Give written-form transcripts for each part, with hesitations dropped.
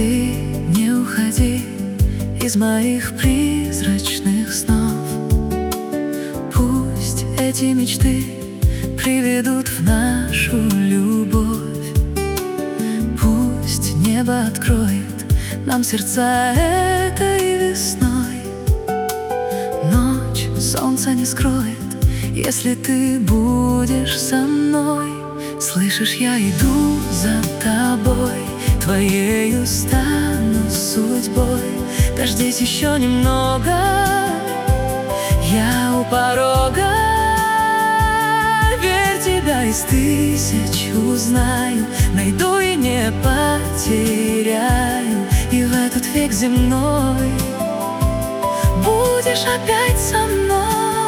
Ты не уходи из моих призрачных снов. Пусть эти мечты приведут в нашу любовь. Пусть небо откроет нам сердца этой весной. Ночь солнца не скроет, если ты будешь со мной. Слышишь, я иду за тобой, твоею стану судьбой. Дождись еще немного, я у порога. Верь, тебя из тысяч узнаю, найду и не потеряю. И в этот век земной будешь опять со мной.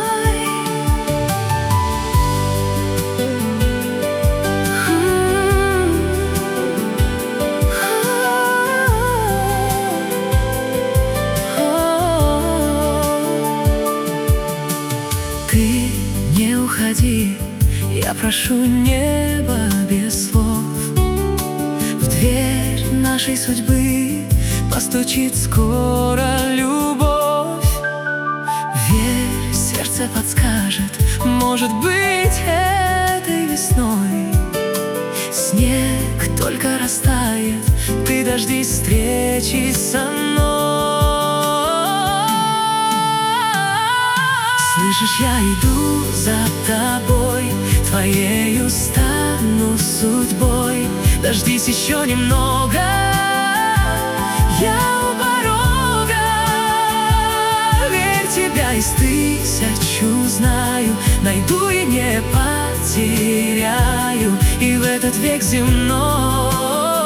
Ты не уходи, я прошу небо без слов. В дверь нашей судьбы постучит скоро любовь. Верь, сердце подскажет, может быть, этой весной снег только растает, ты дождись встречи со мной. Слышишь, я иду за тобой, твоею стану судьбой. Дождись еще немного, я у порога. Верь, тебя из тысяч узнаю, найду и не потеряю. И в этот век земной